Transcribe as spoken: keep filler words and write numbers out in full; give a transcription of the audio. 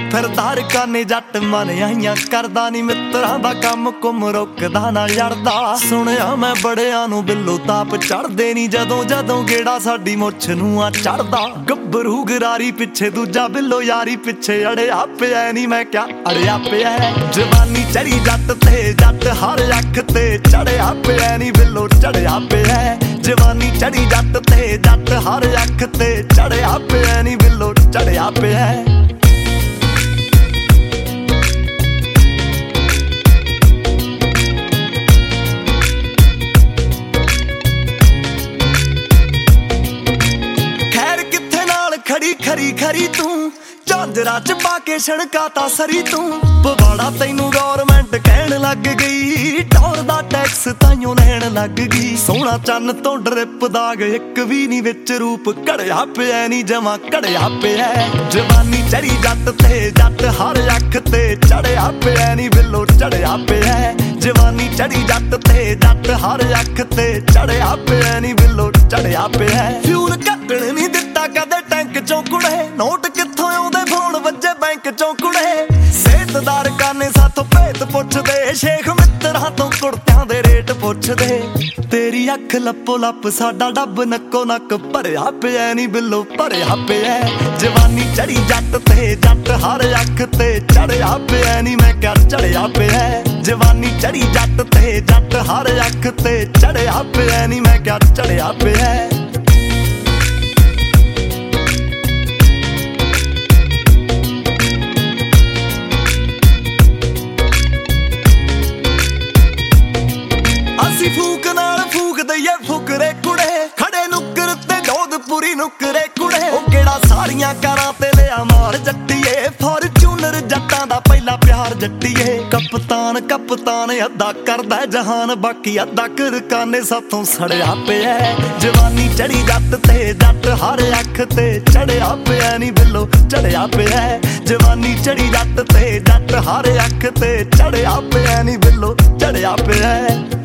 ਫਿਰਦਾਰ ਕਾਨੇ ਜੱਟ ਮਨ ਆਈਆਂ ਕਰਦਾ ਨੀ ਮਿੱਤਰਾਂ ਦਾ ਕੰਮ ਕੁਮ ਰੁਕਦਾ ਨਾ ਯੜਦਾ। ਸੁਣਿਆ ਮੈਂ ਬੜਿਆਂ ਨੂੰ ਬਿੱਲੋ ਤਾਪ ਚੜਦੇ ਨੀ ਜਦੋਂ ਜਦੋਂ ਗੇੜਾ ਸਾਡੀ ਮੁੱਛ ਨੂੰ ਆ ਚੜਦਾ। ਗੱਭਰੂ ਗਰਾਰੀ ਪਿੱਛੇ ਦੂਜਾ ਬਿੱਲੋ ਯਾਰੀ ਪਿੱਛੇ ਅੜਿਆ ਪਿਆ ਨੀ ਮੈਂ ਕਿਆ ਅੜਿਆ ਪਿਆ। ਜਵਾਨੀ ਚੜੀ ਜੱਟ ਤੇ ਜੱਟ ਹਰ ਅੱਖ ਤੇ ਚੜਿਆ ਪਿਆ ਨੀ ਬਿੱਲੋ ਚੜਿਆ ਪਿਆ। ਜਵਾਨੀ ਚੜੀ ਜੱਟ ਤੇ ਜੱਟ ਹਰ ਅੱਖ ਤੇ ਚੜਿਆ ਪਿਆ ਨੀ ਬਿੱਲੋ ਚੜਿਆ ਪਿਆ। ਖੜੀ ਖਰੀ ਖਰੀ ਤੂੰ ਝਾਂਜਰਾ ਚ ਪਾ ਕੇ ਛਣਕਾਤਾ ਸਰੀ ਤੂੰ। ਪਵਾੜਾ ਤੈਨੂੰ ਗੌਰਮੈਂਟ ਕਹਿਣ ਲੱਗ ਗਈ, ਟੌਰ ਦਾ ਟੈਕਸ ਤਾਈਓ ਲੈਣ ਲੱਗ ਗਈ। ਸੋਹਣਾ ਚੰਨ ਤੋਂ ਡਰਿਪ ਦਾਗ ਇੱਕ ਵੀ ਨੀ ਵਿੱਚ ਰੂਪ ਘੜਿਆ ਪਿਆ ਨੀ ਜਮਾ ਘੜਿਆ ਪਿਆ। ਜਵਾਨੀ ਚੜੀ ਜੱਟ ਤੇ ਜੱਟ ਹਰ ਅੱਖ ਤੇ ਚੜਿਆ ਪਿਆ ਨੀ ਬਿੱਲੋ ਚੜਿਆ ਪਿਆ। ਜਵਾਨੀ ਚੜੀ ਜੱਟ ਤੇ ਜੱਟ ਹਰ ਅੱਖ ਤੇ ਚੜਿਆ ਪਿਆ ਨੀ ਬਿੱਲੋ ਚੜਿਆ ਪਿਆ। ਫਿਊਲ ਕੱਟਣ ਨੀ ਦਿੱਤਾ ਕਦੇ ਟੈਂਕ ਚੋਂ ਕੁੜੇ, ਨੋਟ ਕਿੱਥੋਂ ਆਉਂਦੇ ਫੋਨ ਵੱਜੇ ਬੈਂਕ ਚੋਂ ਕੁੜੇ। ਸੇਤਦਾਰ ਕਾਨੇ ਸਾਥੋਂ ਭੇਤ ਪੁੱਛਦੇ, ਸ਼ੇਖ ਮਿੱਤਰਾਂ ਤੋਂ ਕੁੜਤਿਆਂ ਦੇ ਰੇਟ ਪੁੱਛਦੇ। ਤੇਰੀ ਅੱਖ ਲੱਪੋ ਲੱਪ ਸਾਡਾ ਡੱਬ ਨੱਕੋ ਨੱਕ ਭਰਿਆ ਪਿਆ ਨੀ ਬਿੱਲੋ ਭਰਿਆ ਪਿਆ। ਜਵਾਨੀ ਚੜੀ ਜੱਟ ਤੇ ਜੱਟ ਹਰ ਅੱਖ ਤੇ ਚੜਿਆ ਪਿਆ ਨੀ ਮੈਂ ਕਿਆ ਚੜਿਆ ਪਿਆ। ਜਵਾਨੀ ਚੜੀ ਜੱਟ ਤੇ ਜੱਟ ਹਰ ਅੱਖ ਤੇ ਚੜਿਆ ਪਿਆ ਨੀ ਮੈਂ ਕਿਆ ਚੜਿਆ ਪਿਆ। ਅਸੀਂ ਫੂਕ ਨਾਲ ਫੂਕ ਦਈਏ ਫੁਕਰੇ ਕੁੜੇ, ਖੜੇ ਨੁੱਕਰ ਤੇ ਜੋਧਪੁਰੀ ਨੁੱਕਰੇ ਕੁੜੇ। ਉਹ ਕਿਹੜਾ ਸਾਰੀਆਂ ਕਾਰਾਂ ਤੇ ਲਿਆ ਮਾਰ ਜੱਟੀਏ, ਫੋਰਚੂਨਰ ਜੱਟਾਂ ਦਾ ਪਹਿਲਾ ਪਿਆਰ ਜੱਟੀਏ। ਕਪਤਾਨ ਕਪਤਾਨ ਅੱਧਾ ਕਰਦਾ ਜਹਾਨ, ਬਾਕੀ ਅੱਧਾ ਕਰਕਾਨੇ ਸਾਥੋਂ ਸੜਿਆ ਪਿਆ। ਜਵਾਨੀ ਚੜੀ ਜੱਟ ਤੇ ਜੱਟ ਹਰ ਅੱਖ ਤੇ ਚੜਿਆ ਪਿਆ ਨੀ ਬਿੱਲੋ ਚੜਿਆ ਪਿਆ। ਜਵਾਨੀ ਚੜੀ ਜੱਟ ਤੇ ਜੱਟ ਹਰ ਅੱਖ ਤੇ ਚੜਿਆ ਪਿਆ ਨੀ ਬਿੱਲੋ ਚੜਿਆ ਪਿਆ।